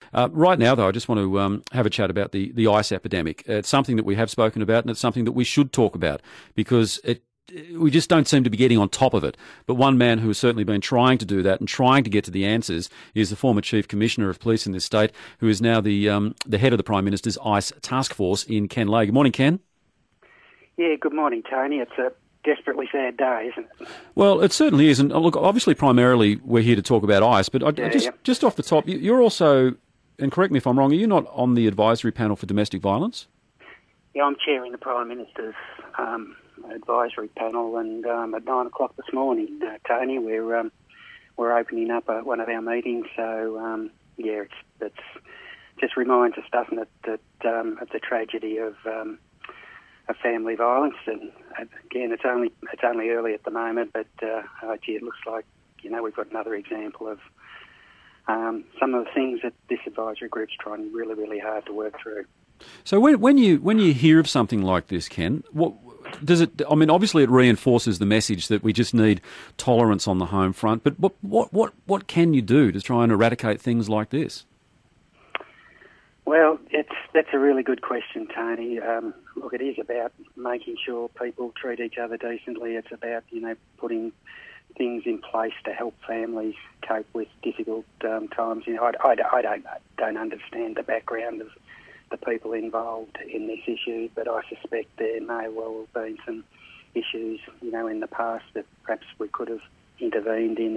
Right now, though, I just want to have a chat about the ice epidemic. It's something that we have spoken about, and it's something that we should talk about because we just don't seem to be getting on top of it. But one man who has certainly been trying to do that and trying to get to the answers is the former Chief Commissioner of Police in this state, who is now the head of the Prime Minister's ICE task force in Ken Lay. Good morning, Ken. Yeah, good morning, Tony. It's a desperately sad day, isn't it? Well, it certainly is. And look, obviously, primarily we're here to talk about ICE, but just off the top, you're also, and correct me if I'm wrong, are you not on the advisory panel for domestic violence? Yeah, I'm chairing the Prime Minister's advisory panel, and at 9 o'clock this morning, Tony, we're opening up one of our meetings. So it's just reminds us, doesn't it, that of the tragedy of family violence. And again, it's only early at the moment, but it looks like we've got another example of some of the things that this advisory group's trying really, really hard to work through. So when you hear of something like this, Ken, what does it? I mean, obviously it reinforces the message that we just need tolerance on the home front. But what can you do to try and eradicate things like this? Well, that's a really good question, Tony. Look, it is about making sure people treat each other decently. It's about putting things in place to help families cope with difficult times. I don't understand the background of the people involved in this issue, but I suspect there may well have been some issues, in the past that perhaps we could have intervened in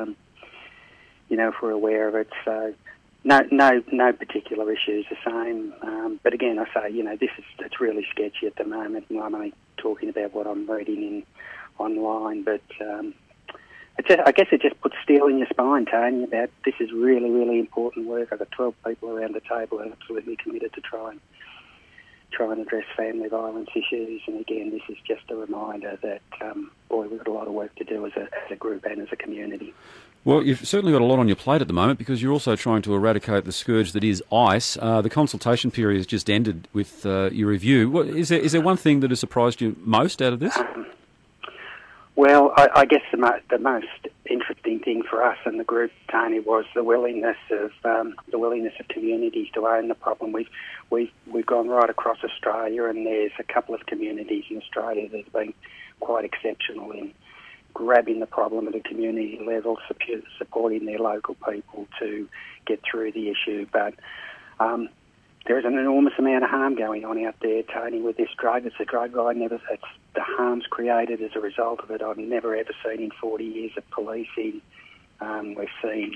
if we're aware of it. So no particular issues the same. But again, I say, it's really sketchy at the moment, and I'm only talking about what I'm reading online, but I guess it just puts steel in your spine, Tony, about this is really, really important work. I've got 12 people around the table who are absolutely committed to try and address family violence issues. And again, this is just a reminder that, we've got a lot of work to do as a group and as a community. Well, you've certainly got a lot on your plate at the moment because you're also trying to eradicate the scourge that is ICE. The consultation period has just ended with your review. Is there one thing that has surprised you most out of this? Well, I guess the most interesting thing for us and the group, Tony, was the willingness of communities to own the problem. We've gone right across Australia, and there's a couple of communities in Australia that have been quite exceptional in grabbing the problem at a community level, supporting their local people to get through the issue. But there is an enormous amount of harm going on out there, Tony, with this drug. It's a drug it's the harms created as a result of it I've never ever seen in 40 years of policing. We've seen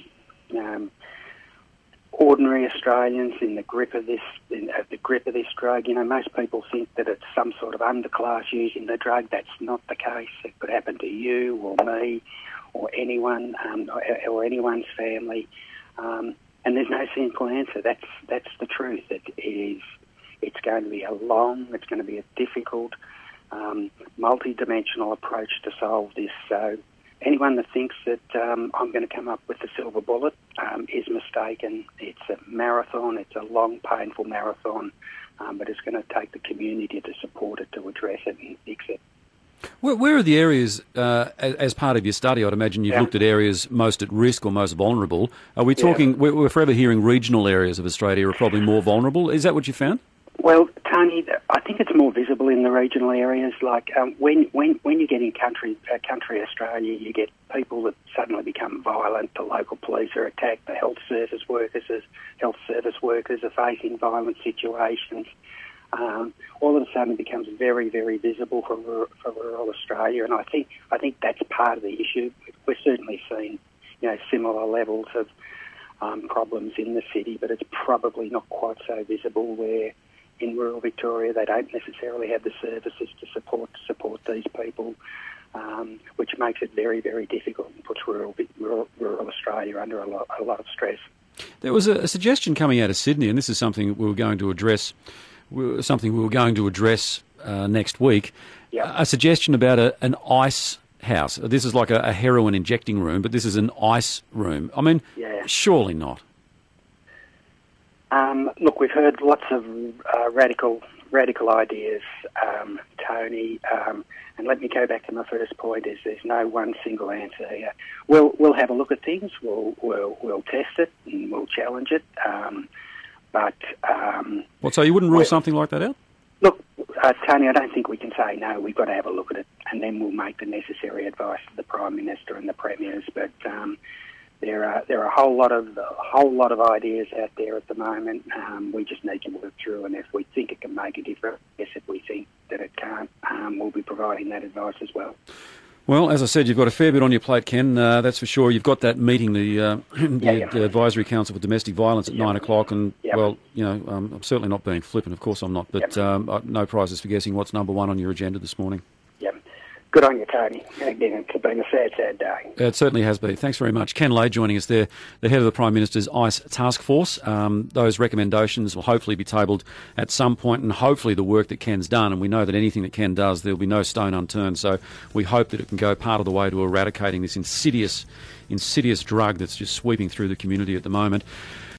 ordinary Australians in the grip of this drug. Most people think that it's some sort of underclass using the drug. That's not the case. It could happen to you or me or anyone or anyone's family. And there's no simple answer. That's the truth. It's going to be it's going to be a difficult, multi-dimensional approach to solve this. So anyone that thinks that I'm going to come up with the silver bullet is mistaken. It's a marathon. It's a long, painful marathon, but it's going to take the community to support it, to address it and fix it. Where are the areas, as part of your study, I'd imagine you've looked at areas most at risk or most vulnerable. Are we talking, we're forever hearing regional areas of Australia are probably more vulnerable. Is that what you found? Well, Tony, I think it's more visible in the regional areas. Like when you get in country Australia, you get people that suddenly become violent. The local police are attacked. The health service workers are facing violent situations. All of a sudden it becomes very, very visible for rural Australia, and I think that's part of the issue. We're certainly seeing, similar levels of problems in the city, but it's probably not quite so visible where in rural Victoria they don't necessarily have the services to support these people, which makes it very, very difficult and puts rural Australia under a lot of stress. There was a suggestion coming out of Sydney, and this is something we were going to address. Next week. Yep. A suggestion about an ice house. This is like a heroin injecting room, but this is an ice room. I mean, surely not. Look, we've heard lots of radical radical ideas, Tony. And let me go back to my first point: is there's no one single answer here. We'll have a look at things. We'll test it and we'll challenge it. So you wouldn't rule something like that out? Look, Tony, I don't think we can say no. We've got to have a look at it, and then we'll make the necessary advice to the Prime Minister and the premiers. But there are a whole lot of ideas out there at the moment. We just need to work through, and if we think it can make a difference, yes. If we think that it can't, we'll be providing that advice as well. Well, as I said, you've got a fair bit on your plate, Ken. That's for sure. You've got that meeting, the Advisory Council for Domestic Violence at 9 o'clock, and I'm certainly not being flippant. Of course, I'm not. But no prizes for guessing what's number one on your agenda this morning. Yep. Good on you, Tony. And again, it's been a sad day. It certainly has been. Thanks very much. Ken Lay joining us there, the head of the Prime Minister's ICE task force. Those recommendations will hopefully be tabled at some point, and hopefully the work that Ken's done, and we know that anything that Ken does, there'll be no stone unturned. So we hope that it can go part of the way to eradicating this insidious drug that's just sweeping through the community at the moment.